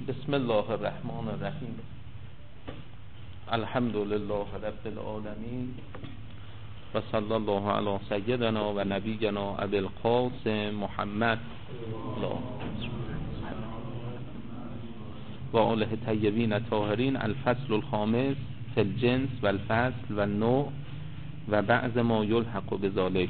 بسم الله الرحمن الرحیم. الحمد لله رب العالمین و صلی الله علی سیدنا و نبینا ابی القاسم محمد و آله طیبین الطاهرین. الفصل الخامس فی الجنس و الفصل و النوع و بعض ما یلحق بذالک.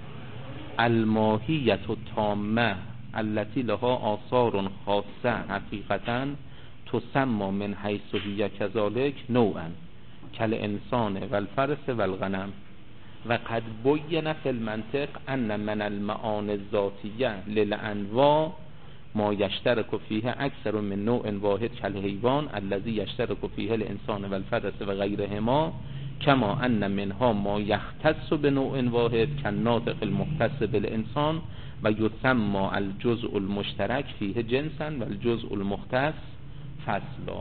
الماهیت التامه التي لها آثار خاصه حقیقتا تسمى من حیث هي كذلك نوعا كالانسان والفرس والغنم و قد بین فی المنطق ان من المعانی الذاتیه للانواع ما یشترک فیه اکثر من نوع واحد كالحیوان الذي یشترک فیه الانسان والفرس و غیرهما كما ان منها ما یختص بنوع واحد كالناطق المختص بالانسان و یسمى الجزء المشترک فیه جنسا و الجزء المختص فصلا.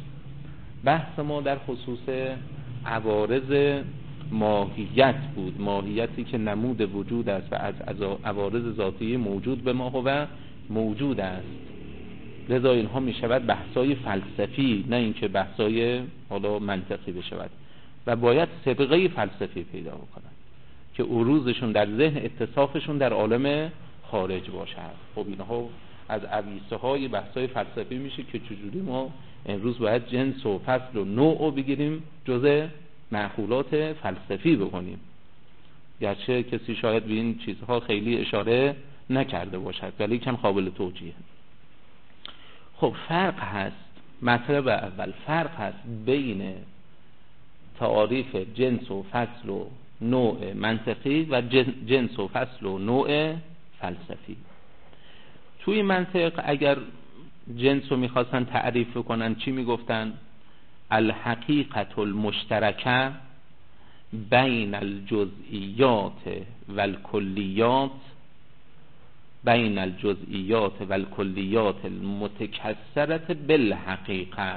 بحث ما در خصوص عوارض ماهیت بود، ماهیتی که نمود وجود است و از عوارض ذاتی موجود به ما و موجود است. لذا اینها می شود بحثای فلسفی، نه اینکه بحثای حالا منطقی بشود و باید سابقه فلسفی پیدا بکنن که عروضشون در ذهن اتصافشون در عالم خارج باشد. خب اینها از عویصه های بحثای فلسفی میشه که چجوری ما امروز باید جنس و فصل و نوع رو بگیریم جزء معقولات فلسفی بکنیم، گرچه کسی شاید به این چیزها خیلی اشاره نکرده باشد ولی کم قابل توجیه. خب فرق هست، مطلب اول فرق هست بین تعاریف جنس و فصل و نوع منطقی و جنس و فصل و نوع فلسفی. توی منطق اگر جنس رو میخواستن تعریف کنن چی میگفتن؟ الحقیقت المشترکه بین الجزئیات و الکلیات بین الجزئیات و الکلیات المتکثرة بالحقیقه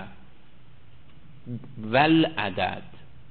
والعدد.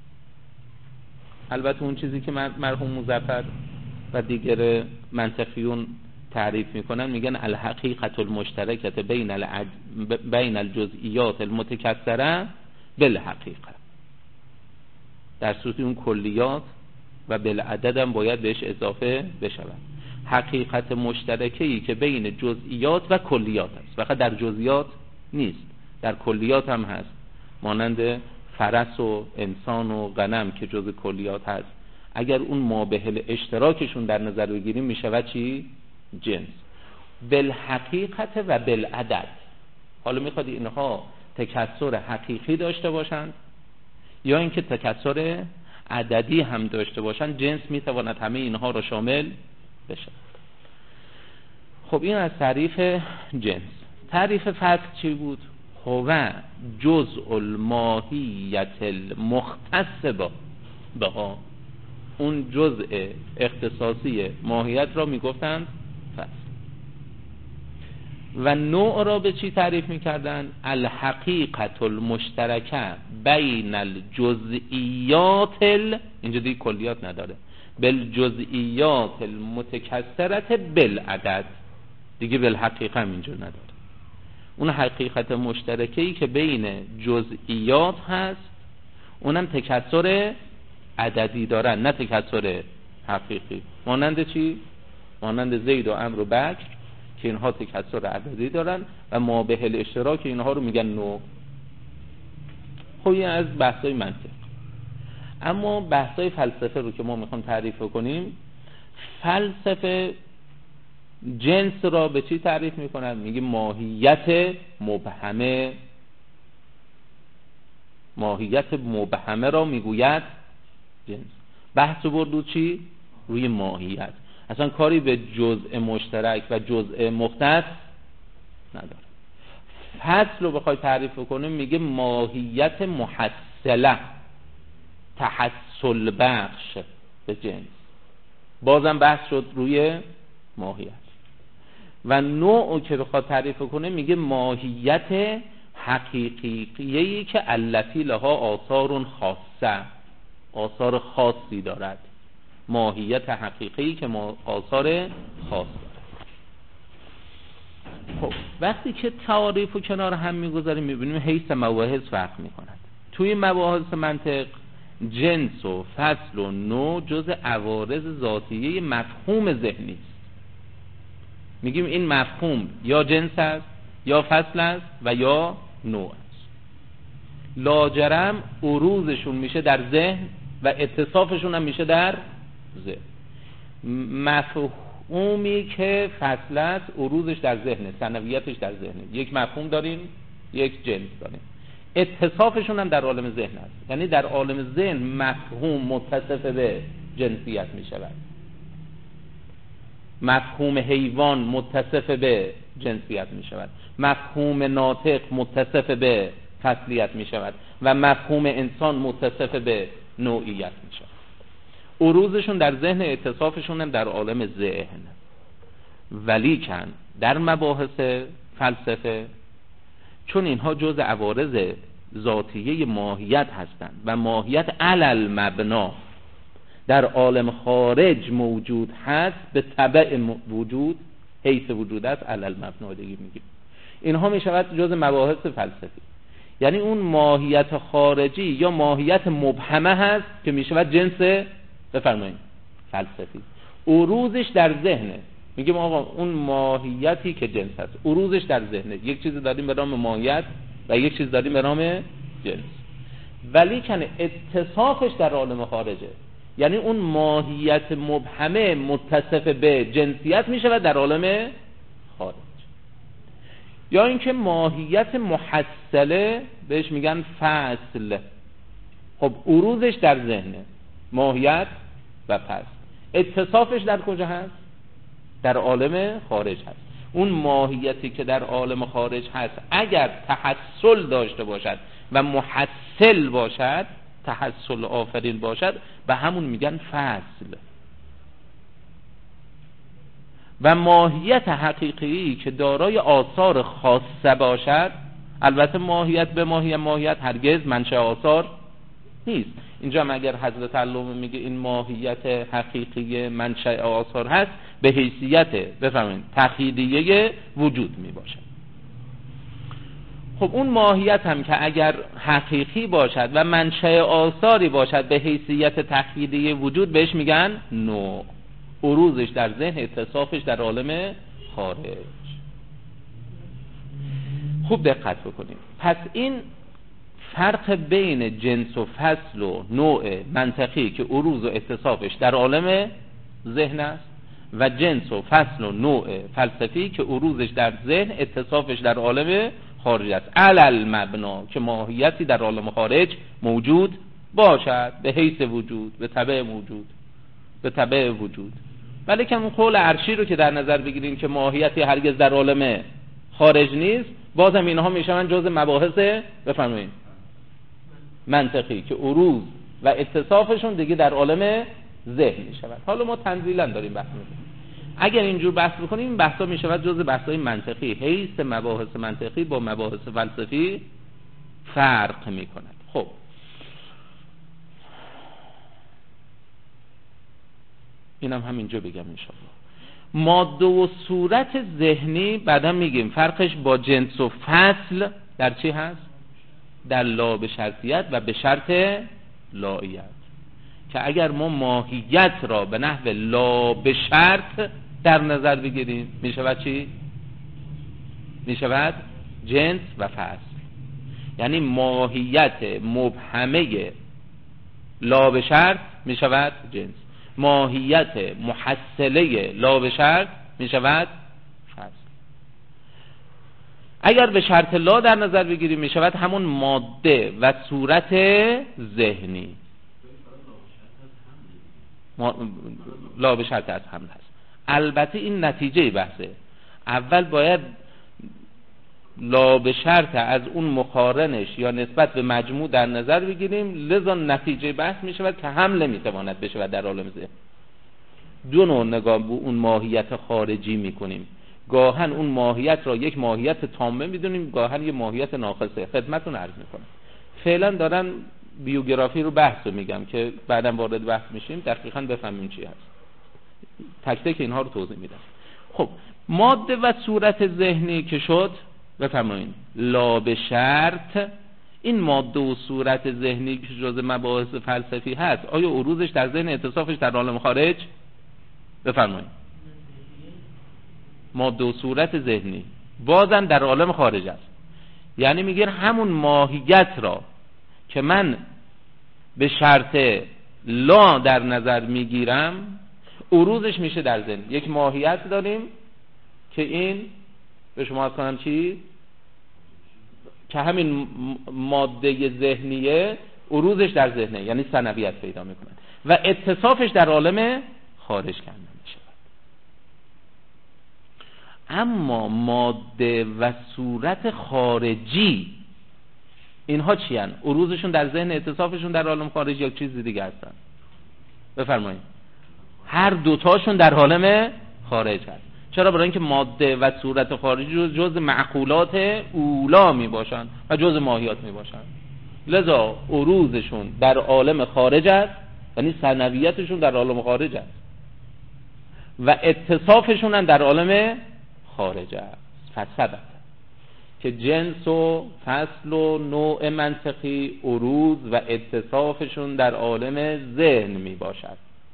البته اون چیزی که مرحوم مظفر و دیگر منطقیون تعریف میکنن میگن الحقیقت المشترکه بین الجزئیات المتکثره بالحقیقه، در صورتی اون کلیات و بالعدد هم باید بهش اضافه بشود. حقیقت مشترکه‌ای که بین جزئیات و کلیات است، فقط در جزئیات نیست، در کلیات هم هست، مانند فرس و انسان و غنم که جزء کلیات هست. اگر اون مابهل اشتراکشون در نظر بگیریم میشود چی؟ جنس. بالحقیقت و بالعدد. حالا میخواد اینها تکثر حقیقی داشته باشند یا اینکه تکثر عددی هم داشته باشند، جنس میتواند همه اینها را شامل بشه. خب این از تعریف جنس. تعریف فصل چی بود؟ هو جزء الماهیت المختص بها، اون جزء اختصاصی ماهیت را میگفتند فصل. و نوع را به چی تعریف میکردن؟ الحقیقت المشترکه بین الجزئیات اینجا دیگه کلیات نداره، بالجزئیات المتکثرة بالعدد، دیگه بالحقیقه هم اینجا نداره. اون حقیقت مشترکه‌ای که بین جزئیات هست اونم تکثر عددی دارن نه تکثر حقیقی. مانند چی؟ مانند زید و عمرو و بکر که اینها تکثر عددی دارن و مابهل اشتراک اینها رو میگن نوع. خب این از بحثای منطق. اما بحثای فلسفه رو که ما میخوام تعریف کنیم، فلسفه جنس را به چی تعریف میکنن؟ میگه ماهیت مبهمه. ماهیت مبهمه را میگوید جنس. بحث برد چی؟ روی ماهیت، اصلا کاری به جزء مشترک و جزء مختص نداره. فصل رو بخوای تعریف کنه میگه ماهیت محصله، تحصل بخش به جنس. بازم بحث شد روی ماهیت. و نوع که بخواد تعریف کنه میگه ماهیت حقیقیه‌ای که التی لها آثار خاصه، آثار خاصی دارد. ماهیت حقیقی که آثار خاص دارد. خب وقتی که تعاریف و کنار هم میگذاریم میبینیم حیث مباحث فرق میکند. توی مباحث منطق جنس و فصل و نوع جز عوارض ذاتیه مفهوم ذهنی است. میگیم این مفهوم یا جنس است یا فصل است و یا نوع است. لاجرم عروضشون میشه در ذهن و اتصافشون هم میشه در ذهن. مفهومی که فصل است عروضش در ذهنه، ثانویتش در ذهنه. یک مفهوم داریم، یک جنس داریم، اتصافشون هم در عالم ذهن است. یعنی در عالم ذهن مفهوم متصف به جنسیت می شود، مفهوم حیوان متصف به جنسیت می شود، مفهوم ناطق متصف به فصلیت می شود و مفهوم انسان متصف به نوعیت می شود. عروضشون در ذهن، اتصافشون هم در عالم ذهن. ولیکن در مباحث فلسفه چون اینها جز عوارض ذاتیه ماهیت هستند و ماهیت علل مبنا در عالم خارج موجود هست، به تبع وجود حیث وجود است علل مبنا دیگه میگیم، اینها میشود جز مباحث فلسفی. یعنی اون ماهیت خارجی یا ماهیت مبهمه هست که میشود جنس بفرمایید فلسفی. عروضش در ذهنه. میگیم آقا اون ماهیتی که جنس هست عروضش در ذهنه. یک چیز داریم به نام ماهیت و یک چیز داریم به نام جنس، ولی کنه اتصافش در عالم خارجه. یعنی اون ماهیت مبهمه متصف به جنسیت میشه و در عالم خارج. یا اینکه ماهیت محصله بهش میگن فصل. خب عروضش در ذهنه، ماهیت و فصل. اتصافش در کجا هست؟ در عالم خارج هست. اون ماهیتی که در عالم خارج هست اگر تحصل داشته باشد و محصل باشد، تحصل آفرین باشد، به همون میگن فصل. و ماهیت حقیقی که دارای آثار خاصه باشد، البته ماهیت به ماهیت هرگز منشأ آثار نیست. اینجا اگر حضرت علامه میگه این ماهیت حقیقی منشأ آثار هست، به حیثیت بفهمین تقییدیه وجود میباشد. خب اون ماهیت هم که اگر حقیقی باشد و منشأ آثاری باشد به حیثیت تقییدیه وجود، بهش میگن نوع. عروضش در ذهن، اتصافش در عالم خارج. خوب دقت بکنیم. پس این فرق بین جنس و فصل و نوع منطقی که عروض و اتصافش در عالم ذهن است و جنس و فصل و نوع فلسفی که عروضش در ذهن، اتصافش در عالم خارج است، علل مبنا که ماهیتی در عالم خارج موجود باشد به حیث وجود، به تبع موجود، به تبع وجود. ولی که اون قول عرشی رو که در نظر بگیریم که ماهیتی هرگز در عالم خارج نیست، بازم اینها میشن جز مباحث بفرمایید منطقی که عروض و اتصافشون دیگه در عالم ذهن میشود. حالا ما تنزیلا داریم بحث میکنیم. اگر اینجور بحث بکنیم این بحثا میشود جز بحثای منطقی، حیث مباحث منطقی با مباحث فلسفی فرق میکند. خب اینم همینجا بگم انشاءالله. ماده و صورت ذهنی بعدا میگیم فرقش با جنس و فصل در چی هست؟ در لا به شرطیت و به شرط لاییت. که اگر ما ماهیت را به نحو لا به شرط در نظر بگیریم میشود چی؟ میشود جنس و فصل. یعنی ماهیت مبهمه لا به شرط میشود جنس، ماهیت محصله لا به شرط میشود فصل. اگر به شرط لا در نظر بگیریم میشود همون ماده و صورت ذهنی. لا به شرط از حمل هست. البته این نتیجه بحثه. اول باید لا به شرط از اون مقارنش یا نسبت به مجموع در نظر بگیریم، لذا نتیجه بحث می شود که حمله می تواند بشود در عالم ذهن. دو نوع نگاه به اون ماهیت خارجی می کنیم. گاهن اون ماهیت را یک ماهیت تامه می دونیم، گاهن یک ماهیت ناقصه. خدمتون عرض می کنم. فعلا دارن بیوگرافی رو بحث رو میگم که بعدا وارد بحث میشیم دقیقاً بفهمیم چی هست. تک تک اینها رو توضیح میدم. خب ماده و صورت ذهنی که شد، بفرمایید لا به شرط، این ماده و صورت ذهنی که جزء مباحث فلسفی هست، آیا عروضش در ذهن، اتصافش در عالم خارج؟ بفرمایید. ماده و صورت ذهنی بازم در عالم خارج است. یعنی میگن همون ماهیت را که من به شرط لا در نظر میگیرم، عروضش میشه در ذهن. یک ماهیت داریم که این به شما از کنم چی؟ که همین ماده ذهنیه عروضش در ذهنه، یعنی ثنویت پیدا میکنه و اتصافش در عالم خارج کنده میشه. اما ماده و صورت خارجی اینها چی هن؟ عروضشون در ذهن، اتصافشون در عالم خارج یا چیز دیگه هستن؟ بفرمایید. هر دوتاشون در عالم خارج هست. چرا؟ برای اینکه ماده و صورت خارجی جز معقولات اولا می باشن و جز ماهیات می باشن، لذا عروضشون در عالم خارج است، یعنی ثنویتشون در عالم خارج است و اتصافشون هم در عالم خارج است. فثبت که جنس و فصل و نوع منطقی عروض و اتصافشون در عالم ذهن می باشد.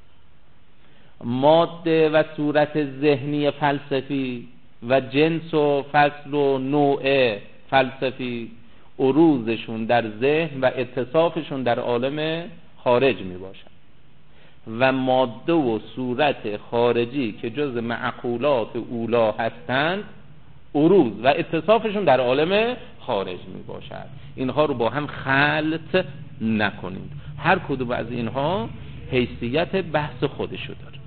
ماده و صورت ذهنی فلسفی و جنس و فصل و نوع فلسفی عروضشون در ذهن و اتصافشون در عالم خارج می باشد و ماده و صورت خارجی که جز معقولات اولا هستند عروض و اتصافشون در عالم خارج می باشد. اینها رو با هم خلط نکنید، هر کدوم از اینها حیثیت بحث خودشو داره.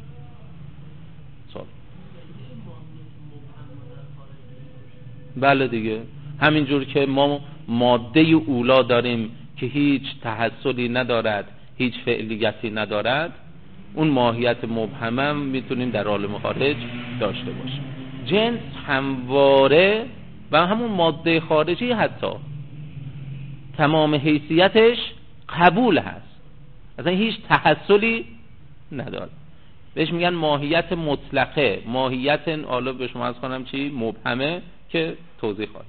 بله دیگه، همینجور که ما ماده اولا داریم که هیچ تحصلی ندارد، هیچ فعلیتی ندارد، اون ماهیت مبهم میتونیم در عالم خارج داشته باشیم. جنس همواره و همون ماده خارجی حتی تمام حیثیتش قبول هست، اصلا هیچ تحصلی نداره. بهش میگن ماهیت مطلقه، ماهیت حالا به شما از کنم چی؟ مبهمه که توضیح خواهد.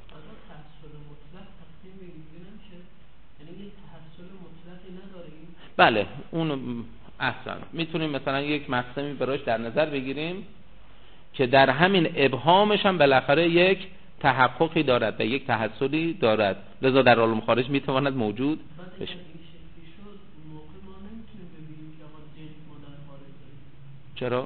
بله اون احسن. میتونیم مثلا یک مقسمی براش در نظر بگیریم که در همین ابهامش هم بالاخره یک تحققی دارد و یک تحصلی دارد، لذا در عالم خارج میتواند موجود بشه. چرا؟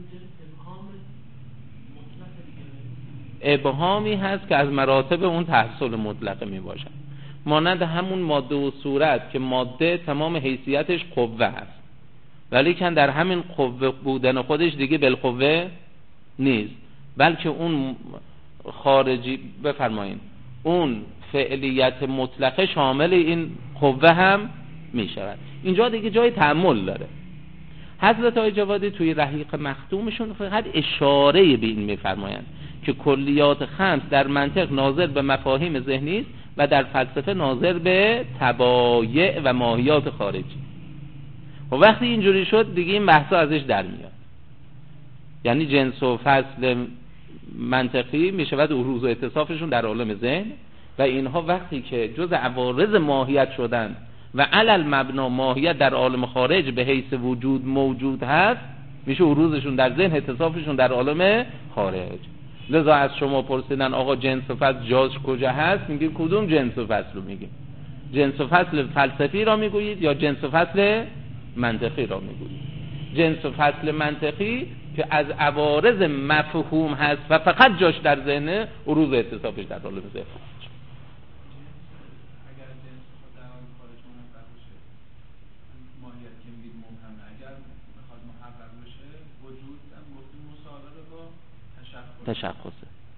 ابهامی هست که از مراتب اون تحصل مطلقه می باشد، مانند همون ماده و صورت که ماده تمام حیثیتش قوه هست، ولی که در همین قوه بودن خودش دیگه بالقوه نیست، بلکه اون خارجی، بفرمایید، اون فعلیت مطلقه شامل این قوه هم می شود. اینجا دیگه جای تأمل داره. حضرت آقای جوادی توی رحیق مختومشون فقط اشاره به این می‌فرمایند که کلیات خمس در منطق ناظر به مفاهیم ذهنی است و در فلسفه ناظر به طبایع و ماهیات خارجی. و وقتی اینجوری شد دیگه این بحثا ازش در میاد، یعنی جنس و فصل منطقی میشود عروض و اتصافشون در عالم ذهن و اینها وقتی که جز عوارض ماهیت شدن و علل مبنا ماهیت در عالم خارج به حیث وجود موجود هست، میشه عروضشون در ذهن، اتصافشون در عالم خارج. لذا از شما پرسیدن آقا جنس و فصل جاش کجا هست، میگید کدوم جنس و فصل رو میگیم؟ جنس و فصل فلسفی را میگویید یا جنس و فصل منطقی را میگویید؟ جنس و فصل منطقی که از عوارض مفهوم هست و فقط جاش در ذهن، عروض اتصافش در عالم ذهن. تشخصه.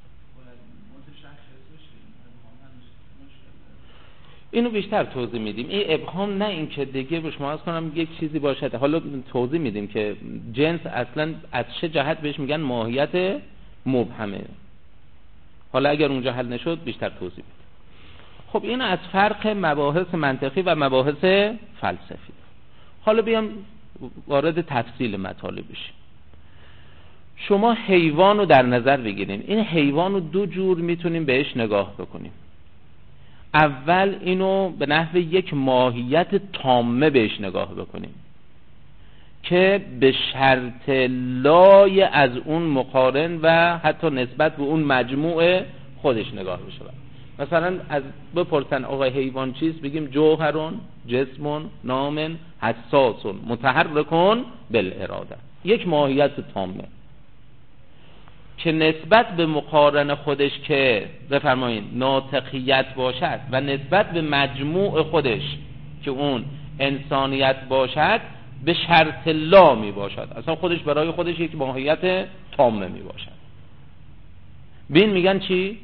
اینو بیشتر توضیح میدیم. این ابهام نه این که دیگه به شما از کنم یک چیزی باشه، حالا توضیح میدیم که جنس اصلا از چه جهت بهش میگن ماهیت مبهمه. حالا اگر اونجا حل نشد بیشتر توضیح میدیم. خب این از فرق مباحث منطقی و مباحث فلسفی. حالا بیام وارد تفصیل مطالب بشیم. شما حیوان رو در نظر بگیرین. این حیوان رو دو جور میتونیم بهش نگاه بکنیم. اول اینو به نحو یک ماهیت تامه بهش نگاه بکنیم که به شرط لای از اون مقارن و حتی نسبت به اون مجموع خودش نگاه بشه. مثلا از بپرسن آقا حیوان چیست، بگیم جوهرون جسمون نامن حساسون متحرکون بالاراده. یک ماهیت تامه که نسبت به مقارن خودش که بفرمایید ناطقیت باشد و نسبت به مجموع خودش که اون انسانیت باشد به شرط لا می باشد. اصلا خودش برای خودش یک ماهیت تامه می باشد. بین میگن چی؟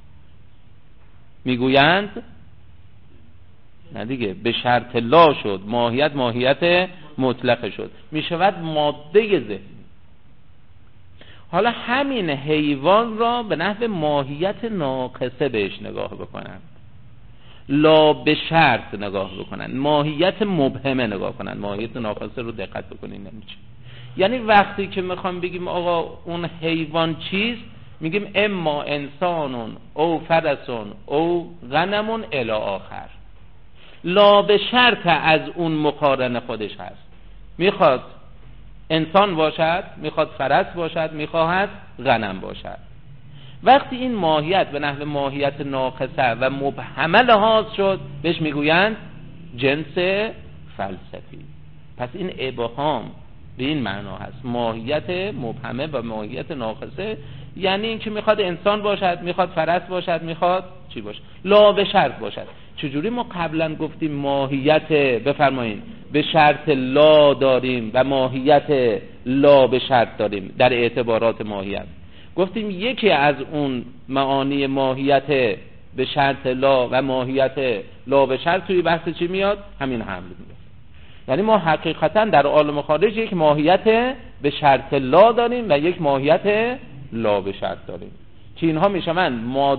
میگویند نه دیگه، به شرط لا شد، ماهیت مطلقه شد، میشود ماده ذهنی. حالا همین حیوان را به نحو ماهیت ناقصه بهش نگاه بکنن، لا به شرط نگاه بکنن، ماهیت مبهمه نگاه کنن. ماهیت ناقصه رو دقت بکنین نمیشه. یعنی وقتی که میخوام بگیم آقا اون حیوان چیست، میگیم اما انسانون او فرسون او غنمون الی آخر. لا به شرط از اون مقارن خودش هست، میخواد انسان باشد، میخواد فرس باشد، میخواهد غنم باشد. وقتی این ماهیت به نحو ماهیت ناقصه و مبهمه لحاظ شد بهش میگویند جنس فلسفی. پس این ابهام به این معنا هست، ماهیت مبهمه و ماهیت ناقصه، یعنی این که میخواد انسان باشد، میخواد فرس باشد، میخواد چی باشد، لا به شرط باشد. چجوری ما قبلا گفتیم ماهیت بفرمایید به شرط لا داریم و ماهیت لا به شرط داریم؟ در اعتبارات ماهیت گفتیم یکی از اون معانی ماهیت به شرط لا و ماهیت لا به شرط توی بحث چی میاد؟ همین حمل میاد. یعنی ما حقیقتا در عالم خارج یک ماهیت به شرط لا داریم و یک ماهیت لا به شرط داریم که اینها میشن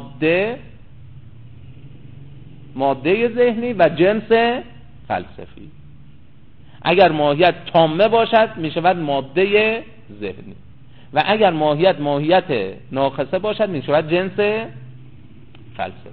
ماده ذهنی و جنس فلسفی. اگر ماهیت تامه باشد میشود ماده ذهنی و اگر ماهیت ناقصه باشد میشود جنس فلسفی.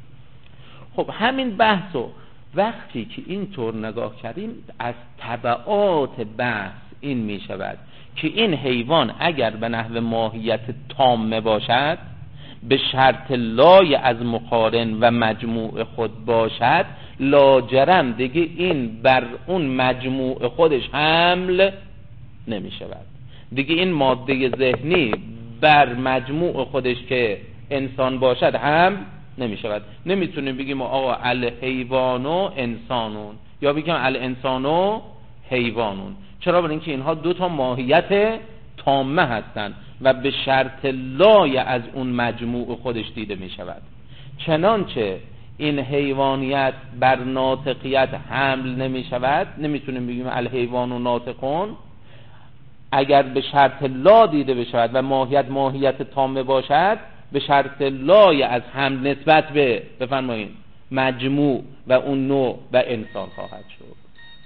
خب همین بحثو وقتی که اینطور نگاه کردیم از تبعات بحث این میشود که این حیوان اگر به نحو ماهیت تامه باشد به شرط لای از مقارن و مجموع خود باشد، لاجرم دیگه این بر اون مجموع خودش حمل نمی شود. دیگه این ماده ذهنی بر مجموع خودش که انسان باشد حمل نمی شود. نمیتونیم بگیم آقا الحیوانو انسانون یا بگیم الانسانو حیوانون. چرا؟ برای اینکه اینها دو تا ماهیت تامه هستند و به شرط لای از اون مجموع خودش دیده می شود. چنانچه این حیوانیت بر ناطقیت حمل نمی شود، نمیتونیم بگیم الحیوان و ناطقون. اگر به شرط لا دیده بشود و ماهیت تامه باشد به شرط لای از حمل نسبت به بفرمایید مجموع و اون نوع و انسان خواهد شد.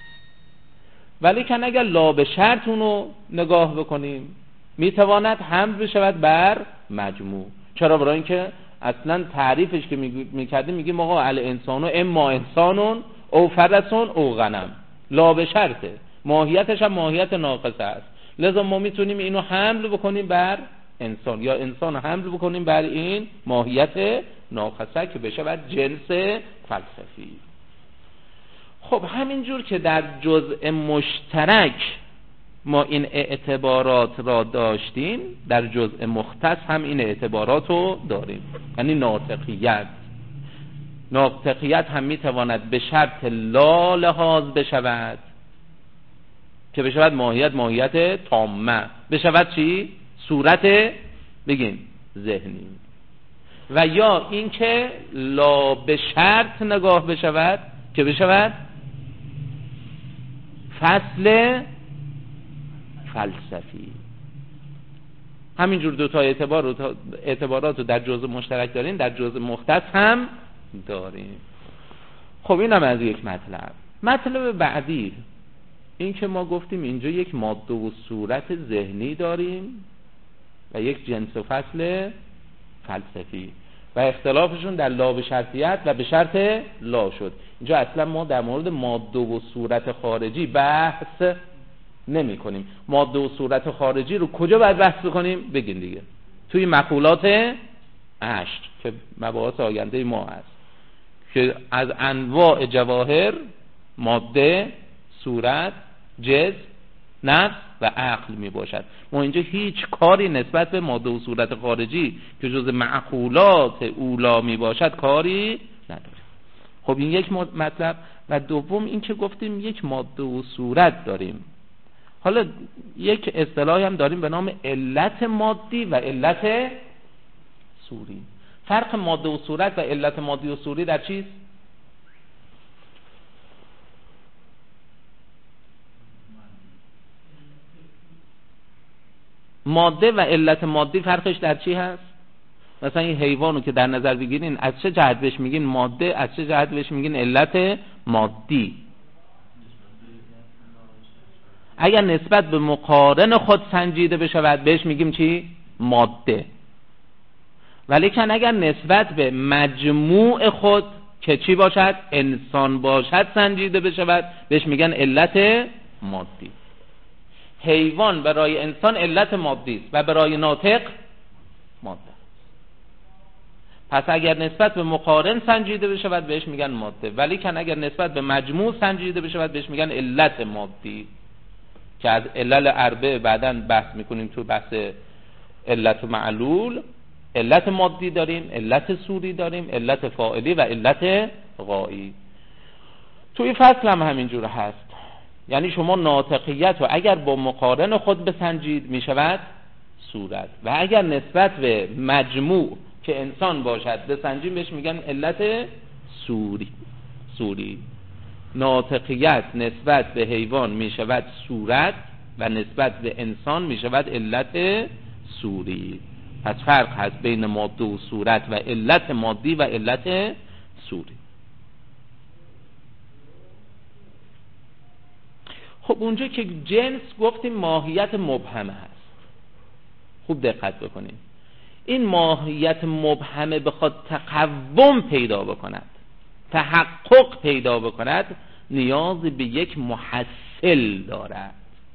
ولی که اگر لا به شرط اونو نگاه بکنیم میتواند حمل بشود بر مجموع. چرا؟ برای اینکه اصلا تعریفش که میکردیم میگیم آقا الانسانو اما انسانون او فرسون او غنم. لا به شرطه، ماهیتش هم ماهیت ناقصه است، لذا ما میتونیم اینو حمل بکنیم بر انسان یا انسان حمل بکنیم بر این ماهیت ناقصه که بشود جنس فلسفی. خب همینجور که در جزء مشترک ما این اعتبارات را داشتیم، در جزء مختص هم این اعتبارات رو داریم. یعنی ناطقیت هم میتواند به شرط لا لحاظ بشود که بشود ماهیت تامه، بشود چی؟ صورت بگیم ذهنی. و یا اینکه لا به شرط نگاه بشود که بشود فصل فلسفی. همینجور دوتا اعتبارات رو در جزء مشترک داریم، در جزء مختص هم داریم. خب این هم از یک مطلب بعدی این که ما گفتیم اینجا یک ماده و صورت ذهنی داریم و یک جنس و فصل فلسفی و اختلافشون در لا به شرطیت و به شرط لا شد. اینجا اصلا ما در مورد ماده و صورت خارجی بحث نمی کنیم. ماده و صورت خارجی رو کجا باید بحث کنیم؟ بگین دیگه. توی مقولات 8 که مباحث آینده ما هست که از انواع جواهر ماده، صورت، جسم، نفس و عقل می باشد. ما اینجا هیچ کاری نسبت به ماده و صورت خارجی که جز معقولات اولا می باشد کاری نداریم. خب این یک مطلب. و دوم این که گفتیم یک ماده و صورت داریم. حالا یک اصطلاحی هم داریم به نام علت مادی و علت صوری. فرق ماده و صورت و علت مادی و صوری در چیست؟ ماده و علت مادی فرقش در چی هست؟ مثلا این حیوانو که در نظر بگیرین از چه جهت بهش میگین ماده، از چه جهت بهش میگین علت مادی؟ اگر نسبت به مقارن خود سنجیده بشود بهش میگیم چی؟ ماده. ولیکن اگر نسبت به مجموع خود که چی باشد؟ انسان باشد سنجیده بشود بهش میگن علت مادی. حیوان برای انسان علت مادی است و برای ناطق ماده. پس اگر نسبت به مقارن سنجیده بشود بهش میگن ماده، ولیکن اگر نسبت به مجموع سنجیده بشود بهش میگن علت مادی که از علل اربعه بعداً بحث میکنیم. تو بحث علت معلول علت مادی داریم، علت صوری داریم، علت فاعلی و علت غایی. توی فصل هم همینجور هست. یعنی شما ناطقیت رو اگر با مقارن خود بسنجید میشود صورت و اگر نسبت به مجموع که انسان باشد بسنجید بهش میگن علت صوری. ناطقیت نسبت به حیوان میشود صورت و نسبت به انسان میشود علت صوری. پس فرق هست بین ماده و صورت و علت مادی و علت صوری. خب اونجا که جنس گفتیم ماهیت مبهمه هست. خوب دقت بکنیم. این ماهیت مبهمه بخواد تقوم پیدا بکند، تحقق پیدا بکند، نیاز به یک محصل دارد.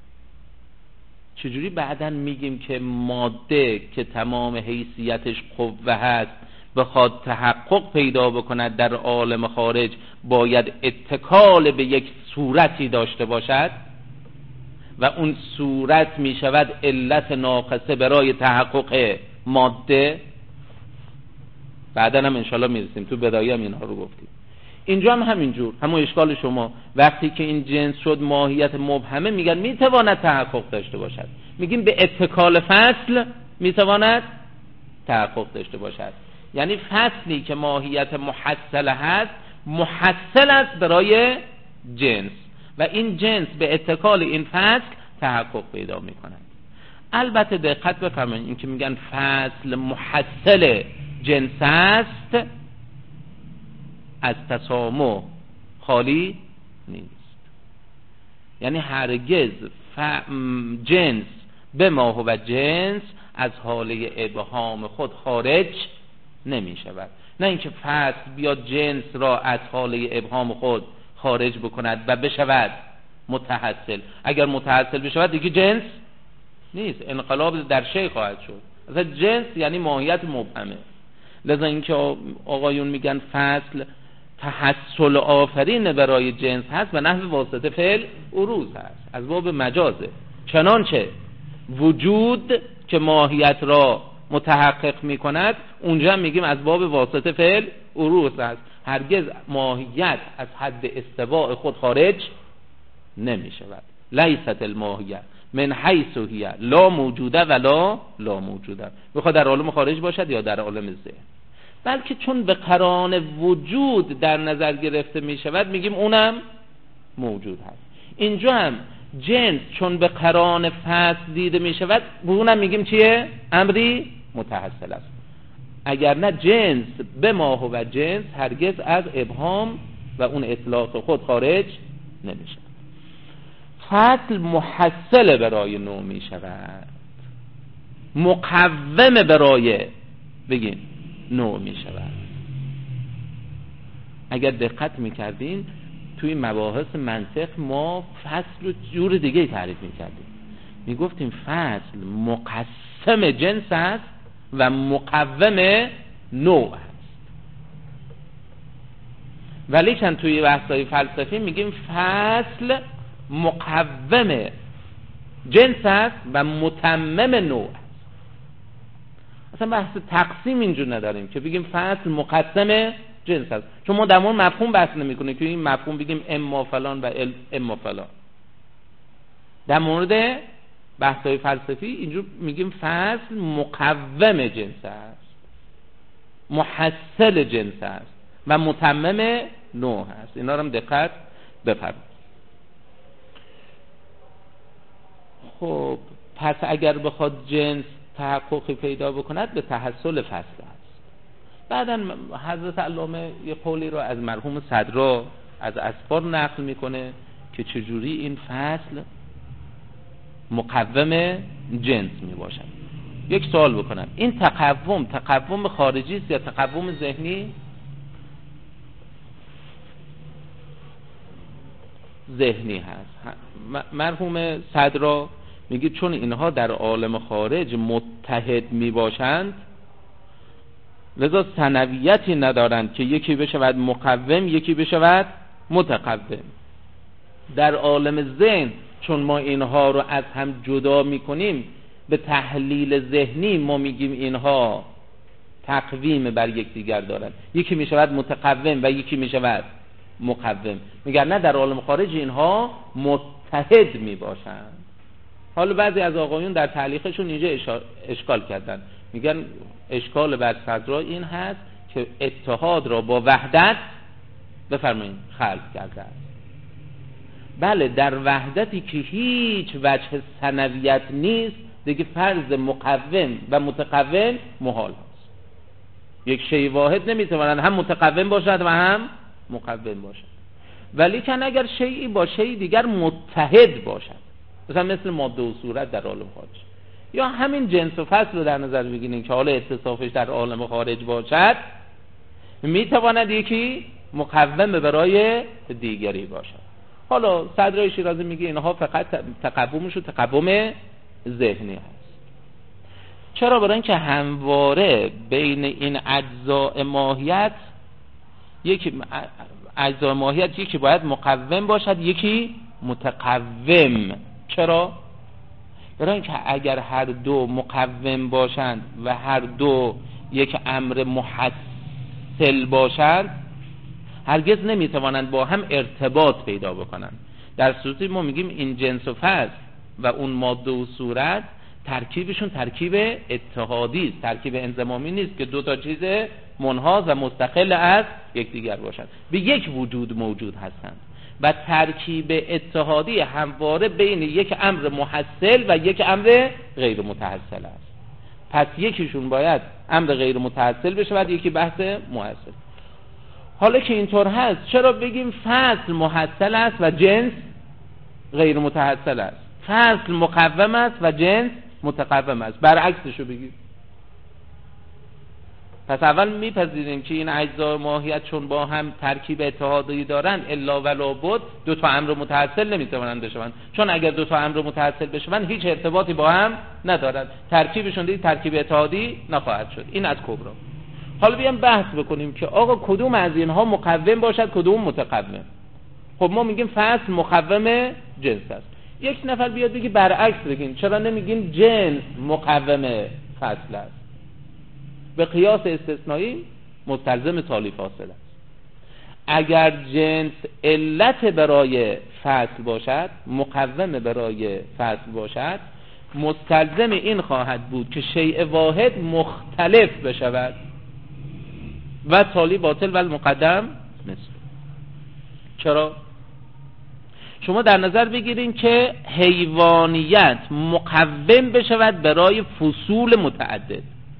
چجوری بعداً میگیم که ماده که تمام حیثیتش قوه هست بخواد تحقق پیدا بکند در عالم خارج باید اتکال به یک صورتی داشته باشد و اون صورت میشود علت ناقصه برای تحقق ماده؟ بعداً هم انشالله میرسیم. تو بدایه هم اینها رو گفتیم. اینجا هم همینجور. همون اشکال شما وقتی که این جنس شد ماهیت مبهمه میگن میتواند تحقق داشته باشد. میگیم به اتکال فصل میتواند تحقق داشته باشد. یعنی فصلی که ماهیت محصل هست محصل است برای جنس و این جنس به اتکال این فصل تحقق پیدا میکند. البته دقت بفرمایید این که میگن فصل محصل جنس است از تسامح خالی نیست. یعنی هرگز جنس به ما هو جنس از حاله ابهام خود خارج نمی شود. نه اینکه فصل بیاد جنس را از حاله ابهام خود خارج بکند و بشود متحصل. اگر متحصل بشود دیگه جنس نیست، انقلاب در شی خواهد شد. اصلا جنس یعنی ماهیت مبهمه. لذا اینکه آقایون میگن فصل تحصل آفرین برای جنس هست و نحو واسطه فعل اروز هست، از باب مجازه. چنانچه وجود که ماهیت را متحقق می کند اونجا هم میگیم از باب واسطه فعل اروز هست. هرگز ماهیت از حد استواء خود خارج نمی شود. لیست الماهیت من حیث هی لا موجوده ولا لا موجوده، بخواد در عالم خارج باشد یا در عالم ذهن، بلکه چون به قران وجود در نظر گرفته می شود میگیم اونم موجود هست. اینجا هم جنس چون به قران فصل دیده می شود اونم میگیم چیه؟ امری متحصل است. اگر نه جنس به ما هو جنس هرگز از ابهام و اون اطلاق خود خارج نمی شود. فصل محصل برای نوع می شود. مقوم برای بگین نوع می شود. اگر دقت میکردین توی مباحث منطق ما فصل رو جور دیگه تعریف میکردیم، میگفتیم فصل مقسم جنس است و مقوم نوع است. ولی چند توی بحث‌های فلسفی میگیم فصل مقوم جنس است و متمم نوع است. اصلا بحث تقسیم اینجور نداریم که بگیم فصل مقسم جنس است، چون ما در مورد مفهوم بحث نمی‌کنیم که این مفهوم بگیم اما فلان و اما فلان. در مورد بحث‌های فلسفی اینجور میگیم فصل مقوم جنس است، محصل جنس است و متمم نوع است. اینا رو هم دقت بفرمایید. خب پس اگر بخواد جنس تحققی پیدا بکند به تحصل فصل است. بعداً حضرت علامه یه قولی رو از مرحوم صدرا از اسفار نقل میکنه که چجوری این فصل مقوم جنس میباشد. یک سوال بکنم، این تقوم خارجی است یا تقوم ذهنی؟ ذهنی هست. مرحوم صدرا میگه چون اینها در عالم خارج متحد میباشند لذا ثنویتی ندارند که یکی بشود مقوم یکی بشود متقوم. در عالم ذهن چون ما اینها رو از هم جدا میکنیم به تحلیل ذهنی ما میگیم اینها تقویم بر یکدیگر دارند، یکی میشود متقوم و یکی میشود مقوم. میگن نه، در عالم خارج اینها متحد میباشند. حالا بعضی از آقایون در تعلیقشون اینجا اشکال کردن، میگن اشکال بر صدرا این هست که اتحاد را با وحدت بفرمایید خلق کرده است. بله، در وحدتی که هیچ وجه ثنویت نیست دیگه فرض مقوم و متقوم محال هست. یک شی واحد نمیتواند هم متقوم باشد و هم مقوم باشد. ولی کن اگر شیئی با شی دیگر متحد باشد، مثلا مثل ماده و صورت در عالم خارج، یا همین جنس و فصل رو در نظر بگیریم که حالا اتصافش در عالم خارج باشد، میتواند یکی مقوم برای دیگری باشد. حالا صدرای شیرازی میگه اینها فقط تقومش و تقوم ذهنی هست. چرا؟ برای اینکه همواره بین این اجزاء ماهیت یکی باید مقوم باشد یکی متقوم. چرا؟ برای اینکه اگر هر دو مقوم باشند و هر دو یک امر محصل باشند هرگز نمیتوانند با هم ارتباط پیدا بکنند. در صورتی ما میگیم این جنس و فصل و اون ماده و صورت ترکیبشون ترکیب اتحادی است، ترکیب انضمامی نیست که دو تا چیز منحاز و مستقل از یکدیگر باشند، به یک وجود موجود هستند و ترکیب اتحادی همواره بین یک امر محصل و یک امر غیر متحصل است. پس یکیشون باید امر غیر متحصل بشه و یکی بحث محصل. حالا که اینطور هست چرا بگیم فصل محصل است و جنس غیر متحصل است، فصل مقوم است و جنس متقوم است؟ برعکسشو بگیم. پس اول میپذیریم که این اجزای ماهیت چون با هم ترکیب اتحادی دارند الا ولا بد دو تا امر متحصل نمیتوانند بشوند، چون اگر دو تا امر متحصل بشوند هیچ ارتباطی با هم ندارند، ترکیبشون دیگه ترکیب اتحادی نخواهد شد. این از کبرا. حالا بیام بحث بکنیم که آقا کدوم از اینها مقوم باشد کدوم متقوم. خب ما میگیم فصل مقوم جنس است. یک نفر بیاد بگه برعکس بگین، چرا نمیگین جنس مقوم فصل است؟ به قیاس استثنایی مستلزم تالی فاصل است. اگر جنس علت برای فصل باشد، مقوم برای فصل باشد، مستلزم این خواهد بود که شیء واحد مختلف بشود و تالی باطل و المقدم مثل. چرا؟ شما در نظر بگیرین که حیوانیت مقوم بشود برای فصول متعدد،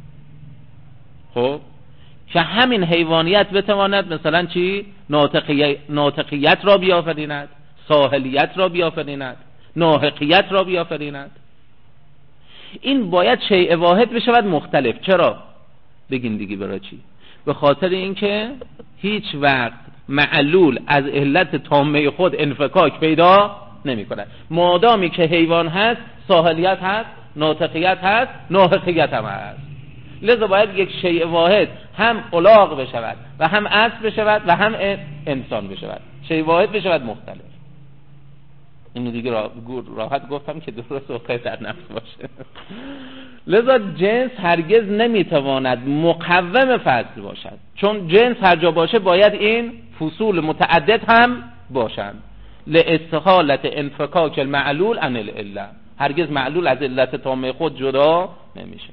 خب که همین حیوانیت بتواند مثلا چی؟ ناطقیت را بیافریند، ساحلیت را بیافریند، ناحقیت را بیافریند. این باید شیء واحد بشود مختلف. چرا؟ بگین دیگه برای چی؟ به خاطر اینکه هیچ وقت معلول از علت تامه خود انفکاک پیدا نمی کند. مادامی که حیوان هست ساحلیت هست، ناطقیت هست، ناحقیت هم هست. لذا باید یک شیء واحد هم الاغ بشود و هم اسب بشود و هم انسان بشود. شیء واحد بشود مختلف. اینو دیگه راحت گفتم که درست واقع در نفس باشه. لذا جنس هرگز نمیتواند مقوم فصل باشد، چون جنس هر جا باشه باید این فصول متعدد هم باشند. لاستحالة انفکاک المعلول عن العله، هرگز معلول از علت تامه خود جدا نمیشه.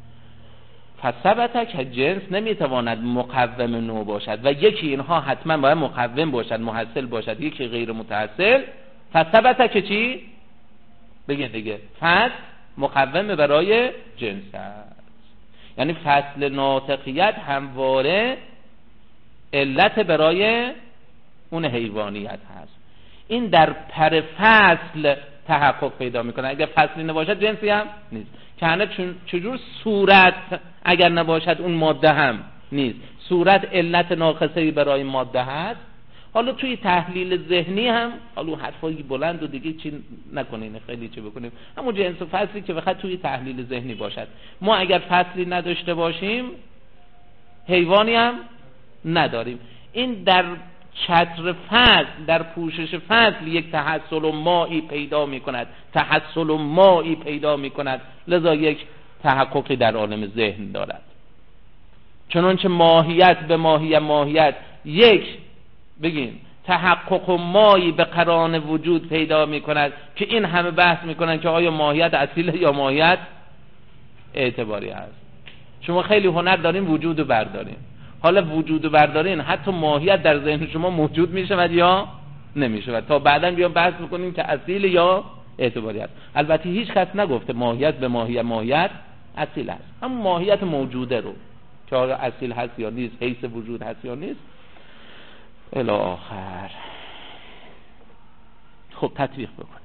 فثبت که جنس نمیتواند مقوم نوع باشد و یکی اینها حتما باید مقوم باشد، محصل باشد، یکی غیر متحصل. فثبت که چی؟ بگید دیگه. فصل مقوم برای جنس است. یعنی فصل ناطقیت همواره علت برای اون حیوانیت هست. این در پر فصل تحقق پیدا میکنه. اگر فصلی نباشد جنسی هم نیست. که چجور صورت اگر نباشد اون ماده هم نیست. صورت علت ناقصه‌ای برای ماده هست. حالا توی تحلیل ذهنی هم، حالا حرفایی بلند و دیگه چی نکنین، خیلی چی بکنیم، همون جنس و فصلی که فقط توی تحلیل ذهنی باشد. ما اگر فصلی نداشته باشیم حیوانی هم نداریم. این در چتر فصل، در پوشش فصل یک تحصل مایی پیدا می کند، تحصل مایی پیدا می کند. لذا یک تحققی در عالم ذهن دارد. چنانچه ماهیت به ماهیت یک بگیم تحقق مایی به قران وجود پیدا می کند که این همه بحث می کنند که آیا ماهیت اصیله یا ماهیت اعتباری است. شما خیلی هنر دارین وجود رو بردارین، حالا وجود رو بردارین حتی ماهیت در ذهن شما موجود می شود یا نمی شود، تا بعدا بیام بحث میکنیم که اصیل یا اعتباری است. البته هیچ کس نگفته ماهیت به ماهیت اصیل است، هم ماهیت موجوده رو که آیا اصیل هست یا نیست، حیث وجود هست یا نیست الی آخر. خب تطبیق بکن.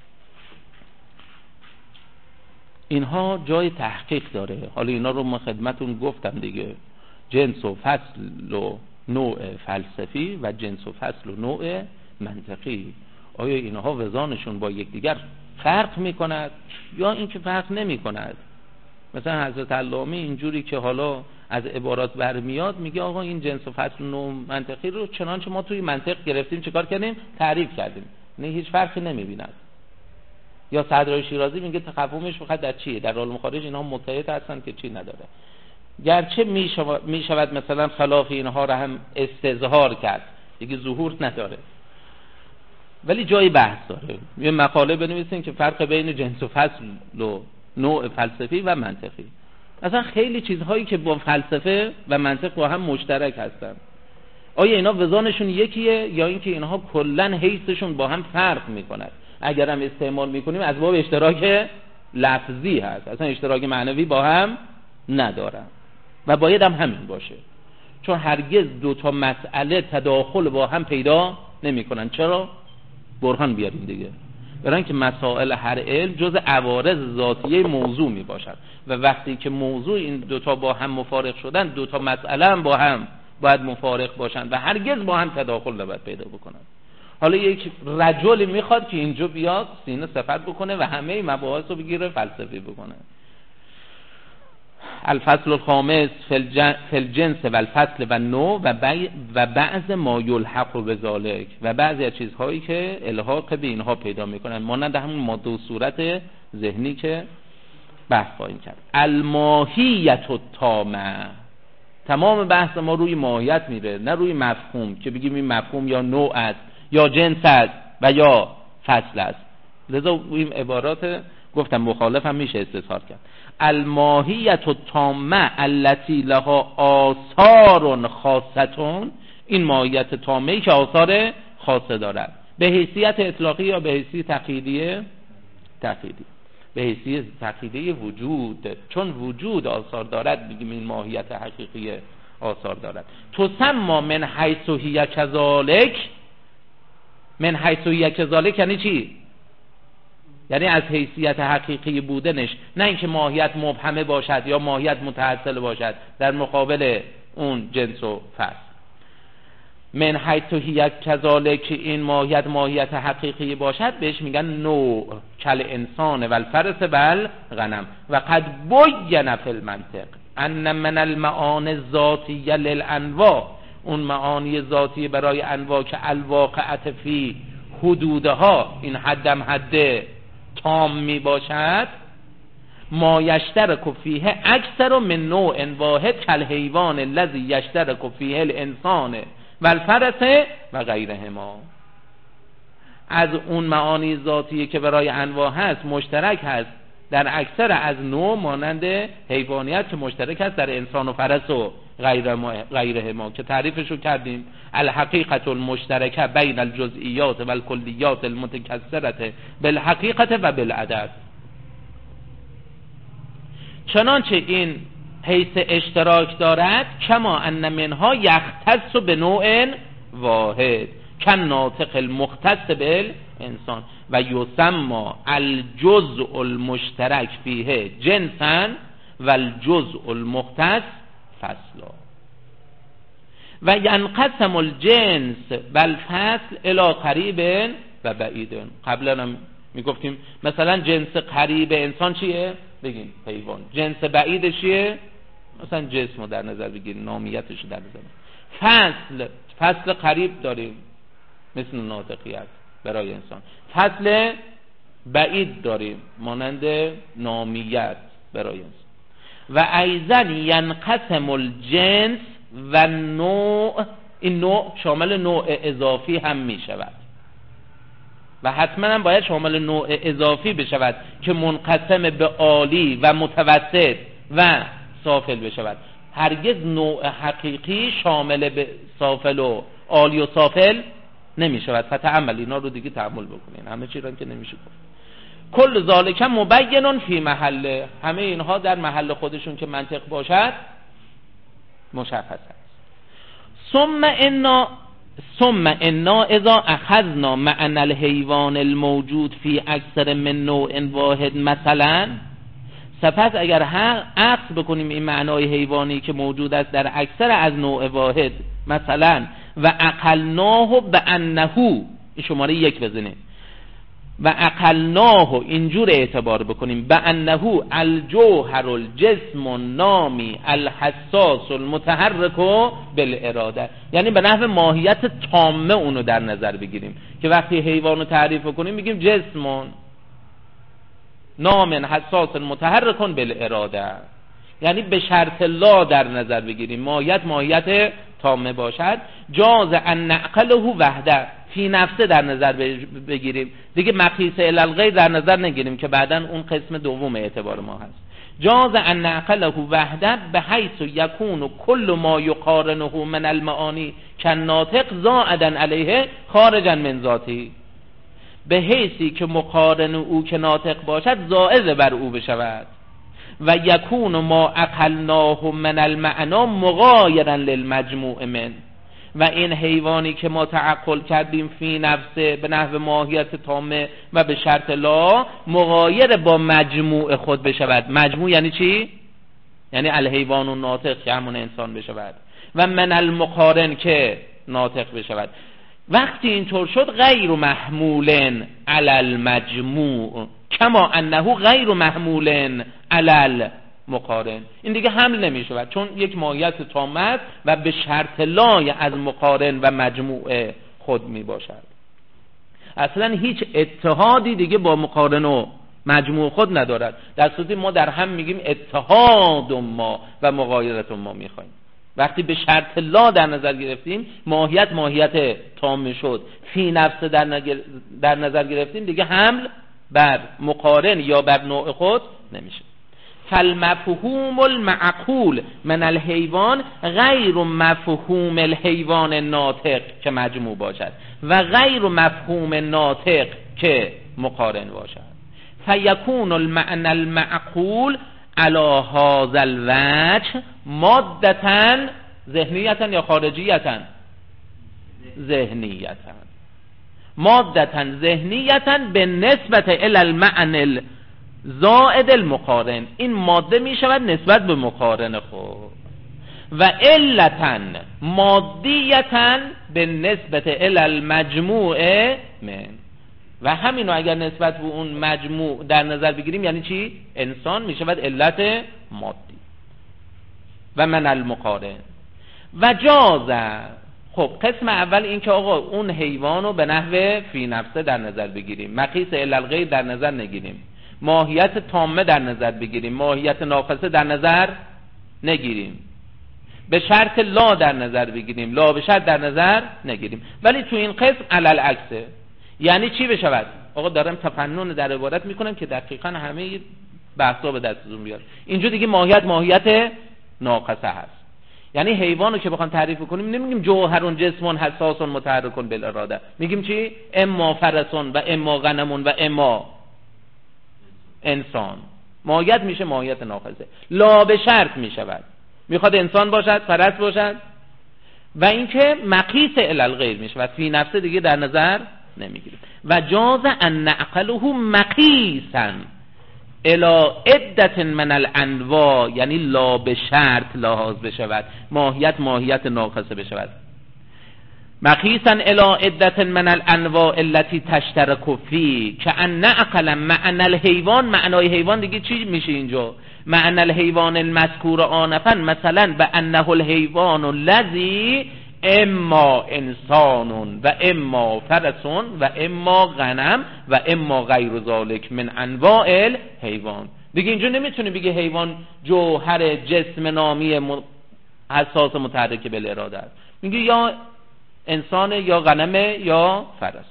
اینها جای تحقیق داره. حالا اینا رو من خدمتون گفتم دیگه. جنس و فصل و نوع فلسفی و جنس و فصل و نوع منطقی، آیا اینها وزانشون با یکدیگر فرق میکند یا اینکه فرق نمیکند؟ مثلا حضرت علامه اینجوری که حالا از عبارات برمیاد میگه آقا این جنس و فصل و نوع منطقی رو چنانچه ما توی منطق گرفتیم چیکار کردیم؟ تعریف کردیم، نه هیچ فرقی نمیبیند. یا صدرای شیرازی میگه تقومش فقط در چیه؟ در عالم خارج اینها متحد هستن که چی نداره. گرچه میشود مثلا خلاف اینها را هم استظهار کرد، دیگه ظهور نداره، ولی جای بحث داره. یه مقاله بنویسین که فرق بین جنس و فصل و نوع فلسفی و منطقی. اصلا خیلی چیزهایی که با فلسفه و منطق با هم مشترک هستن، آیا اینا وزانشون یکیه یا اینکه اینها کلا حیثشون با هم فرق میکنند؟ اگر هم استعمال میکنیم از باب اشتراک لفظی هست، اصلا اشتراک معنوی با هم ندارن و باید هم همین باشه، چون هرگز دو تا مسئله تداخل با هم پیدا نمیکنن. چرا؟ برهان بیاریم دیگه. برای که مسائل هر علم جز عوارض ذاتیه موضوع می باشد و وقتی که موضوع این دوتا با هم مفارق شدن، دوتا مسئله هم با هم باید مفارق باشند و هرگز با هم تداخل نباید پیدا بکنند. حالا یک رجلی میخواد که اینجا بیاد سینه صفت بکنه و همه مباحث رو بگیره فلسفی بکنه. الفصل الخامس فی الجنس و الفصل و نوع و بعض ما یلحق بذالک، و بعضی از چیزهایی که الحاق به اینها پیدا میکنن، مانند همون ماده و صورت ذهنی که بحث خواهیم کرد. الماهیت التامه، تمام بحث ما روی ماهیت میره، نه روی مفهوم که بگیم این مفهوم یا نوع است یا جنس است و یا فصل است. لذا این عبارات گفتم مخالف هم میشه استظهار کرد. الماهیت التامه التي لها آثار خاصتون، این ماهیت تامه‌ای که آثار خاصه دارد، به حیثیت اطلاقی یا به حیثیت تقییدی؟ به حیثیت تقییدی وجود، چون وجود آثار دارد بگیم این ماهیت حقیقی آثار دارد. تسمى من حیث هی کذالک، من حیث هی کذالک یعنی چی؟ یعنی از حیثیت حقیقی بودنش، نه اینکه ماهیت مبهمه باشد یا ماهیت متأصل باشد در مقابل اون جنس و فصل. من حیث هی کذالک، این ماهیت حقیقی باشد بهش میگن نوع، کل انسان و الفرس بل غنم. و قد بین فی المنطق ان من المعانی الذاتیه للانواع، اون معانی ذاتی برای انواع که الواقعه فی حدودها، این حدم حد تام می باشد، ما یشترک فیه اکثر من نوع واحد کالحیوان الذی یشترک فیه الانسان و الفرس و غیرهما. از اون معانی ذاتی که برای انواع هست مشترک هست در اکثر از نوع، مانند حیوانیت که مشترک هست در انسان و فرس و غیرهما که تعریفشو کردیم. الحقیقت المشترکه بین الجزئیات و الکلیات المتکثرة بالحقیقت و بالعدد. چنانچه این حیث اشتراک دارد، کما ان منها یختص به نوع واحد کن ناطق المختص بالانسان و یسمى الجزء المشترک فیه جنسا و الجزء المختص فصلا. و ینقسم الجنس والفصل الى قریب و بعید. قبلا هم میگفتیم مثلا جنس قریب انسان چیه؟ بگیم حیوان. جنس بعید چیه؟ مثلا جسمو در نظر بگیریم، نامیتش در نظر. فصل قریب داریم مثل ناطقیت برای انسان، فصل بعید داریم مانند نامیت برای انسان. و ایضا ینقسم الجنس و نوع، این نوع شامل نوع اضافی هم می شود و حتما هم باید شامل نوع اضافی بشود که منقسم به عالی و متوسط و سافل بشود. هرگز نوع حقیقی شامل به سافل و عالی و سافل نمی شود. فتأمل، اینا رو دیگه تأمل بکنین، همه چی رو که نمیشه گفت. کل ذالک مبین فی محله، همه اینها در محل خودشون که منطق باشد مشخص است. ثم انا اذا اخذنا معنى الحیوان الموجود فی اکثر من نوع واحد، مثلا سپس اگر اخذ بکنیم این معنای حیوانی که موجود است در اکثر از نوع واحد، مثلا و اقلناه بانه، این شماره 1 بزنه، و اقلناه اینجور اعتبار بکنیم بانه الجوهر الجسم النامی الحساس المتحرک بالاراده، یعنی به نحو ماهیت تامه اونو در نظر بگیریم که وقتی حیوانو تعریف کنیم میگیم جسم نام حساس متحرک بالاراده، یعنی به شرط لا در نظر بگیریم، ماهیت تامه باشد. جاز ان نعقله وحده، فی نفسه در نظر بگیریم، دیگه مقیس الالغیر در نظر نگیریم که بعداً اون قسم دوم اعتبار ما هست. جاز ان نعقله وحده بحیث یکون کل ما یقارنه من المعانی کالناطق زائدا علیه خارجا من ذاتی، به حیثی که مقارن او که ناطق باشد زائد بر او بشود. و یکون ما اقلناه من المعنا مغایرا للمجموع من، و این حیوانی که ما تعقل کردیم فی نفسه به نحو ماهیت تامه و به شرط لا مغایر با مجموع خود بشود. مجموع یعنی چی؟ یعنی الحیوان و ناطق که همون انسان بشود، و من المقارن که ناطق بشود. وقتی اینطور شد غیر محمول علی المجموع کما انه غیر محمول علی المقارن، این دیگه حمل نمی شود چون یک ماهیت تام است و به شرط لای از مقارن و مجموع خود می باشد. اصلا هیچ اتحادی دیگه با مقارن و مجموع خود ندارد، در صورتی ما در هم میگیم اتحاد ما و مغایرت ما میخوایم. وقتی به شرط لا در نظر گرفتیم ماهیت تام شد، فی نفس در نظر گرفتیم، دیگه حمل بر مقارن یا بر نوع خود نمیشه. فالمفهوم المعقول من الحیوان غیر مفهوم الحیوان ناطق که مجموع باشد و غیر مفهوم ناطق که مقارن باشد. فیکون المعنى المعقول علی هذا الوجه مادتا ذهنیتا یا خارجیتا؟ ذهنیتا. مادتا ذهنیتا به نسبت الی المعنى زائد المقارن. این ماده می شود نسبت به مقارن خود. و علتا مادیتا به نسبت الی المجموع من. و همینو اگر نسبت به اون مجموع در نظر بگیریم یعنی چی؟ انسان می شود علت مادی. و من المقارن و جازه. خب قسم اول این که آقا اون حیوانو به نحو فی نفسه در نظر بگیریم، مقیس الی الغیر در نظر نگیریم، ماهیت تامه در نظر بگیریم، ماهیت ناقصه در نظر نگیریم، به شرط لا در نظر بگیریم، لا به شرط در نظر نگیریم. ولی تو این قسم علل عکسه. یعنی چی بشود؟ آقا دارم تفنن در عبارت میکنم که دقیقاً همه بحثا به دستتون بیاد. اینجا دیگه ماهیت ناقصه هست. یعنی حیوانو که بخوام تعریف کنیم نمیگیم جوهرون جسمون حساسون متحرکون بالاراده، میگیم چی؟ اما فرسون و اما غنمون و اما انسان. ماهیت میشه ماهیت ناقصه. لا به شرط میشود، میخواد انسان باشد، فرس باشد. و اینکه مقیس الی الغیر میشود، فی نفسه دیگه در نظر نمیگیریم. و جاز ان نعقله مقیسا الی عدت من الانواع، یعنی لا به شرط لحاظ بشود، ماهیت ناقصه بشود. مقیسا الی عدت من الانواع التي تشترك فی که ان نعقل معنی الحیوان. معنای حیوان دیگه چی میشه اینجا؟ معنی الحیوان المذکور آنفا مثلا به انه الحیوان الذی اما انسان و اما فرسون و اما غنم و اما غیر ذالک من انواع الحیوان. دیگه اینجا نمیتونی بگی حیوان جوهر جسم نامی حساس متحرک بالاراده است. میگه یا انسان یا غنمه یا فرس.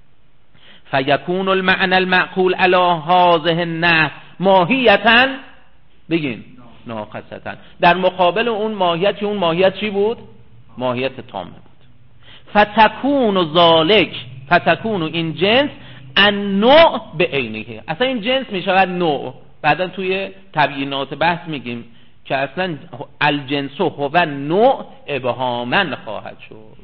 فیکون المعنى المعقول علی هذه النحو ماهیتا بگین ناقصتا. در مقابل اون ماهیت چی بود؟ ماهیت تامه بود. فتکون این جنس النوع به عینه. اصلا این جنس می شود نوع. بعدا توی تبیینات بحث میگیم که اصلا الجنس هو نوع ابهاما خواهد شد.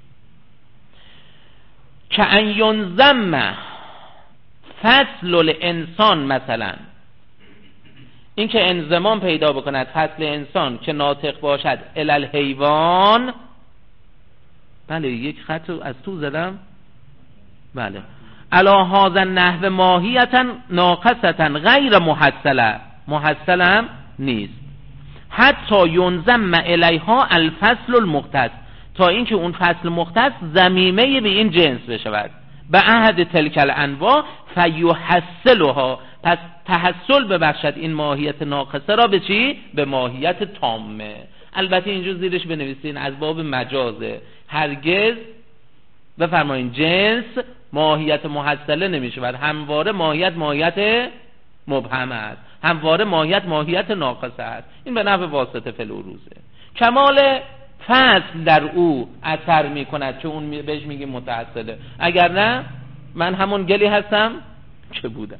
که ان ینضم فصل الانسان مثلا، این که انضمام پیدا بکند فصل انسان که ناطق باشد الی الحیوان. بله یک خط از تو زدم. بله علی هذا النحو ماهیتا ناقصتا غیر محصله هم نیست. حتی ینضم الیها الفصل المختص، تا اینکه اون فصل مختص ضمیمه به این جنس بشود. به عهد تلک الانواع فیحصلها، پس تحصل ببخشد این ماهیت ناقصه را به چی؟ به ماهیت تامه. البته اینجا زیرش بنویسین از باب مجازه، هرگز بفرمایین جنس ماهیت محصله نمیشه و همواره ماهیت مبهم است، همواره ماهیت ناقصه است. این به نحو واسطه فی العروضه. کمال فصل در او اثر میکند که اون بهش میگیم متحصله، اگر نه من همون گلی هستم که بودم.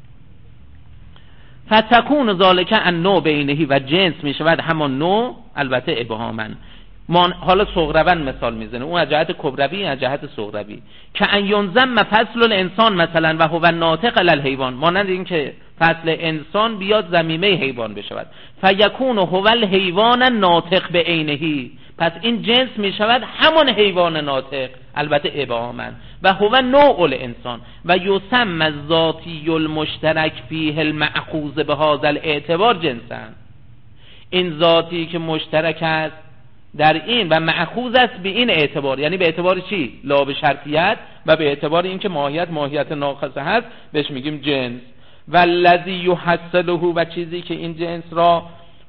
فتکون ذالک النوع بینهی و جنس میشود همان نوع، البته ابهاما. حالا صغروی مثال میزنه، اون از جهت کبروی، از جهت صغروی. که ان ینضم فصل الانسان مثلا و هو ناطق الی الحیوان، مانند این که فصل انسان بیاد ضمیمه حیوان بشود. فیکون هو الحیوان ناطق به عینهی، پس این جنس میشود همون حیوان ناطق، البته ابهاما. و هو نوع الانسان و یسمى الذاتی المشترک فیه المأخوذ بهذا الاعتبار جنسا. این ذاتی که مشترک است در این و مأخوذ است به این اعتبار، یعنی به اعتبار چی؟ لا به شرطیت و به اعتبار این که ماهیت ناقصه هست بهش میگیم جنس. و الذی یحصله، و چیزی که این جنس را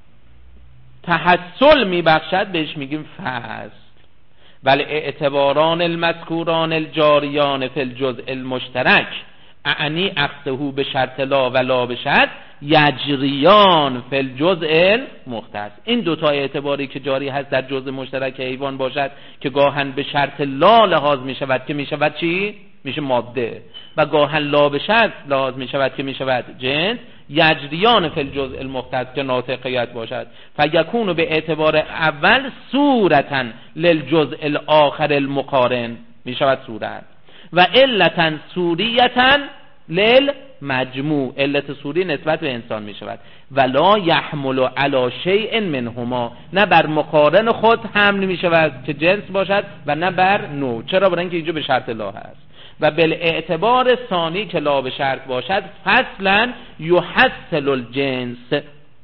تحصل میبخشد بهش میگیم فصل. ولی اعتباران المذکوران الجاریان فی الجزء المشترک اعنی اخذه به شرط لا و لا به شرط یجریان فی الجزء المختص. این دوتا اعتباری که جاری هست در جزء مشترک حیوان باشد که گاهن به شرط لا لحاظ می شود که می شود چی؟ میشه ماده، و گاهن لا به شرط لحاظ می شود که می شود جنس. یجریان فی الجزء المختص که ناطقیت باشد. فیکون به اعتبار اول صورتا للجزء الاخر المقارن، می شود صورت. و علتا سوریتا للمجموع، علت سوری نسبت به انسان می شود. ولا یحمل علی شیء منهما، نه بر مقارن خود حمل می شود که جنس باشد و نه بر نوع. چرا؟ برای اینکه اینجا به شرط لا هست. و بالاعتبار ثانی که لا به شرط باشد فصلا یحصل الجنس،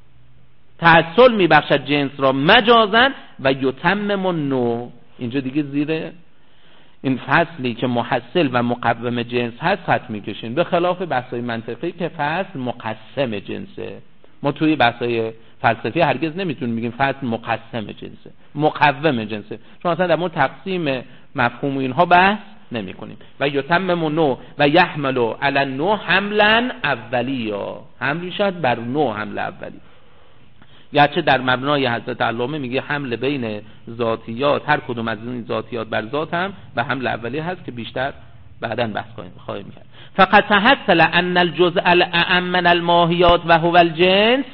تحصل می بخشد جنس را مجازن و یتمم النوع. اینجا دیگه زیر این فصلی که محصل و مقوم جنس هست خط میکشین، به خلاف بحث‌های منطقی که فصل مقسم جنسه. ما توی بحث‌های فلسفی هرگز نمیتونیم بگیم فصل مقسم جنسه، مقوم جنسه، چون اصلا در مورد تقسیم مفهوم اینها بحث نمی‌کنیم. و یتمم نوع و یحمل علی النوع حملا اولیا، حمل میشد بر نوع حمل اولی. گرچه در مبنای حضرت علامه میگه حمل بین ذاتیات، هر کدوم از این ذاتیات بر ذات هم و حمل اولی هست که بیشتر بعداً بحث خواهیم کرد. فقط تحصل ان الجزء الاعم من الماهیات و هو الجنس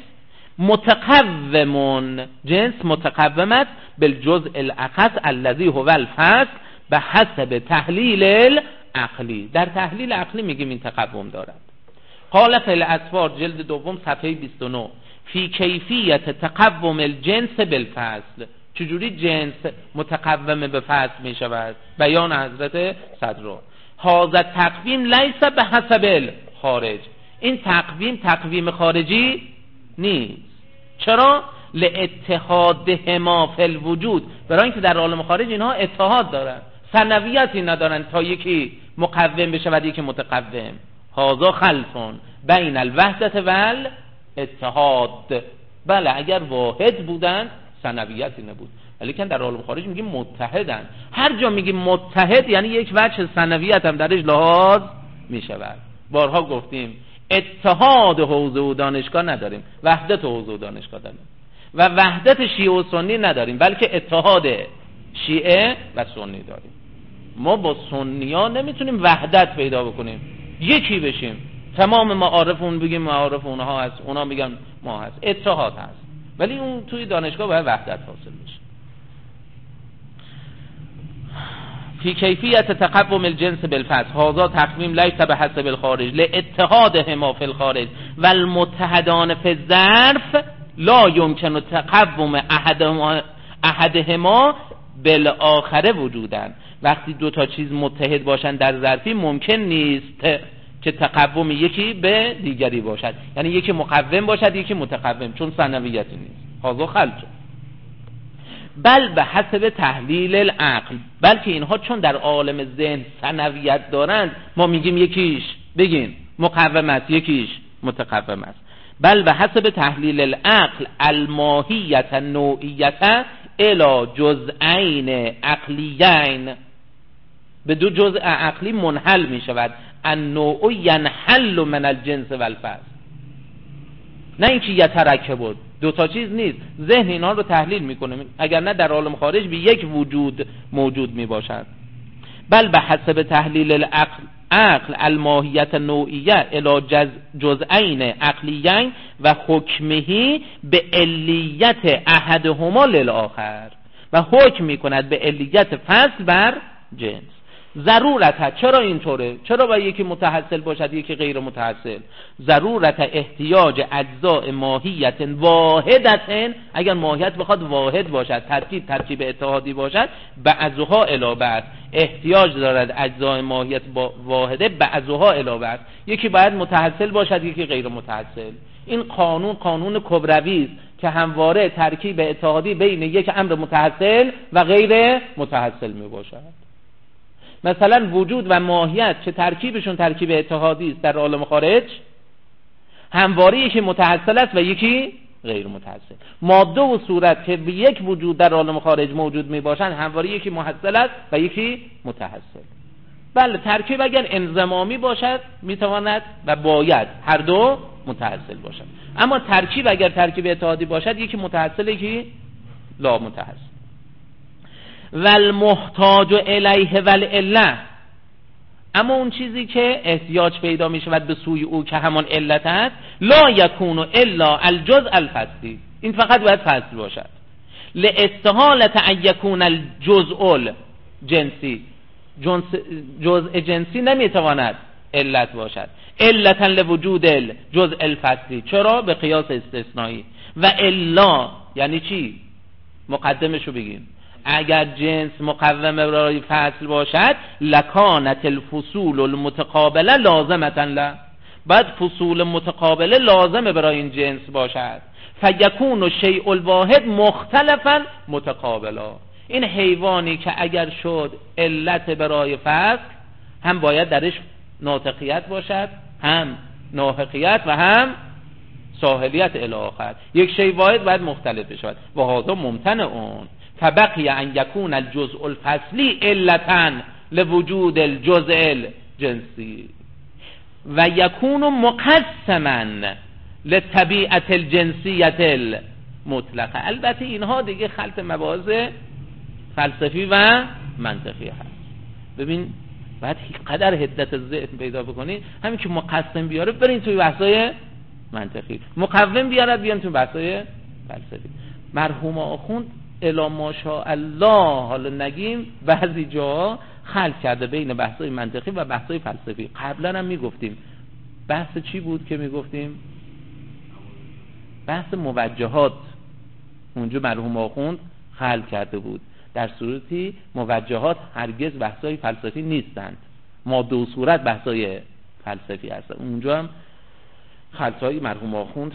متقوم، جنس متقوم است بالجزء الاخص الذي هو الفصل به حسب تحلیل العقلی. در تحلیل عقلی میگیم این تقوم دارد. قال فی الاسفار جلد دوم صفحه 29 فی کیفیت تقوم الجنس بالفصل، چجوری جنس متقوم به فصل می شود؟ بیان حضرت صدر: هذا تقویم لیس به حسب الخارج، این تقویم خارجی نیست. چرا؟ لاتحادهما فی الوجود، برای اینکه در عالم خارج اینها اتحاد دارن، ثنویتی ندارن تا یکی مقوم بشه و یکی متقوم. هذا خلف بین الوحدت و اتحاد. بله اگر واحد بودن ثنویتی نبود، ولی که در عالم خارج میگیم متحدن. هر جا میگیم متحد یعنی یک وجه ثنویت هم درش لحاظ میشود. بارها گفتیم اتحاد حوزه و دانشگاه نداریم، وحدت حوزه و دانشگاه داریم و وحدت شیعه و سنی نداریم، بلکه اتحاد شیعه و سنی داریم. ما با سنی ها نمیتونیم وحدت پیدا بکنیم، یکی بشیم، تمام معارف اون بگیم معارف اونها هست، اونا میگن ما هست، اتحاد هست، ولی اون توی دانشگاه باید وحدت حاصل بشه. فی کیفیت تقوم الجنس بالفصل هذا تقویم لیس به حسب الخارج لاتحادهما فی الخارج و المتحدان فی الظرف لا یمکن تقوم احدهما بالآخر وجودن. وقتی دو تا چیز متحد باشن در ظرفی ممکن نیست که تقوم یکی به دیگری باشد، یعنی یکی مقوم باشد یکی متقوم، چون ثنویتی نیست. هذا خلط. بل به حسب تحلیل العقل، بلکه اینها چون در عالم ذهن ثنویت دارند ما میگیم یکیش بگین مقوم است یکیش متقوم است. بل به حسب تحلیل العقل الماهیت نوعیت الی جزئین عقلیین، به دو جزء عقلی منحل می شود. النوع ینحل من الجنس والفصل، نه اینکه یترکب، دو تا چیز نیست. ذهن اینا رو تحلیل میکنه، اگر نه در عالم خارج به یک وجود موجود می باشد. بل به حسب تحلیل العقل الماهیت نوعیه الی جزئین عقلیین و حکمهی به علیت احدهما للآخر، و حکم میکند به علیت فصل بر جنس. ضرورت، چرا اینطوره؟ چرا باید یکی متحصل باشد یکی غیر متحصل؟ ضرورت احتیاج اجزاء ماهیت واحدت، اگر ماهیت بخواد واحد باشد، ترکیب اتحادی باشد، بعضها الی بعض، احتیاج دارد اجزاء ماهیت واحده بعضها الی بعض، یکی باید متحصل باشد یکی غیر متحصل. این قانون کبروی است که همواره ترکیب اتحادی بین یک امر متحصل و غیر متحصل می باشد. مثلا وجود و ماهیت چه ترکیبشون ترکیب اتحادی است در عالم خارج، همواره یکی متحصل است و یکی غیر متحصل. ماده و صورت که به یک وجود در عالم خارج موجود می باشند همواره یکی محصل است و یکی متحصل. بله ترکیب اگر انضمامی باشد میتواند و باید هر دو متحصل باشد، اما ترکیب اگر ترکیب اتحادی باشد یکی متحصل یکی لا متحصل. والمحتاج الیه والعله، اما اون چیزی که احتیاج پیدا می شود به سوی او که همان علت است، لا یکون الا الجزء الفصلی، این فقط باید فصل باشد. لاستحالة ان یکون الجزء الجنسی، جزء جنسی نمیتواند علت باشد. علتا لوجود الجزء الفصلی، چرا؟ به قیاس استثنایی. و الا یعنی چی؟ مقدمشو بگیم. اگر جنس مقوم برای فصل باشد لکانت الفصول المتقابله لازمتا له، بعد فصول متقابله لازمه برای این جنس باشد. فیکون الشیء الواحد مختلفا متقابلا، این حیوانی که اگر شد علت برای فصل، هم باید درش ناطقیت باشد، هم ناحقیت و هم ساحلیت الی آخر. یک شیء واحد باید مختلف بشود. و هذا ممتنع اون فبقی ان یکون الجزء الفصلی علتا لوجود الجزء الجنسی و یکون مقسما لطبیعت الجنسیت المطلقه. البته اینها دیگه خلط مباحث فلسفی و منطقی هست. ببین بعد قدر حدت ذهن پیدا بکنی، همین که مقسم بیاره برین توی بحثای منطقی، مقوم بیاره بیان توی بحثای فلسفی. مرحوم آخوند الا ماشاءالله، حالا نگیم بعضی جا خلط کرده بین بحثای منطقی و بحثای فلسفی. قبلا هم میگفتیم بحث چی بود که میگفتیم؟ بحث موجهات. اونجا مرحوم آخوند خلط کرده بود، در صورتی موجهات هرگز بحثای فلسفی نیستند، ما دو صورت بحثای فلسفی هستند. اونجا هم خلطای مرحوم آخوند.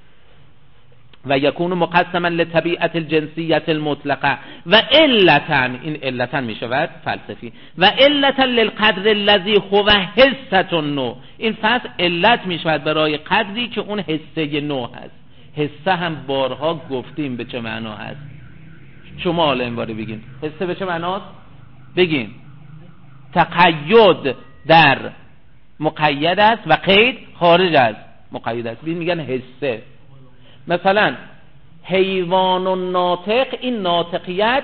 و یکون مقسما لطبیعت الجنسیت المطلقه و علتا، این علتا می شود فلسفی، و علتا للقدر الذی هو حصه النوع، این فصل علت می شود برای قدری که اون حصه نوع هست. حصه هم بارها گفتیم به چه معنا هست. شما حالا این باره بگین حصه به چه معناست؟ بگین. تقید در مقید است و قید خارج از مقید است. میگن حصه. مثلا حیوان و ناطق، این ناطقیت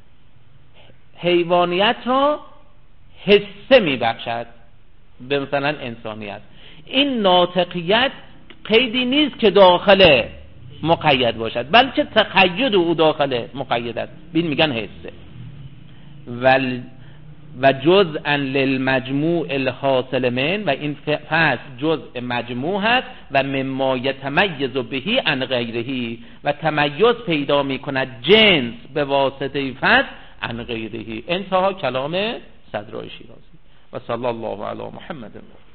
حیوانیت را حصه میبخشد به مثلا انسانیت. این ناطقیت قیدی نیست که داخل مقید باشد، بلکه تقید او داخل مقید است. بین میگن حصه. و جزءا للمجموع الحاصل من، و این فصل جزء مجموع هست و مما یتمیز بهی عن غیره، و تمیز پیدا میکند جنس به واسطه فصل عن غیره. انتها کلام صدرای شیرازی. و صلی الله علی محمد.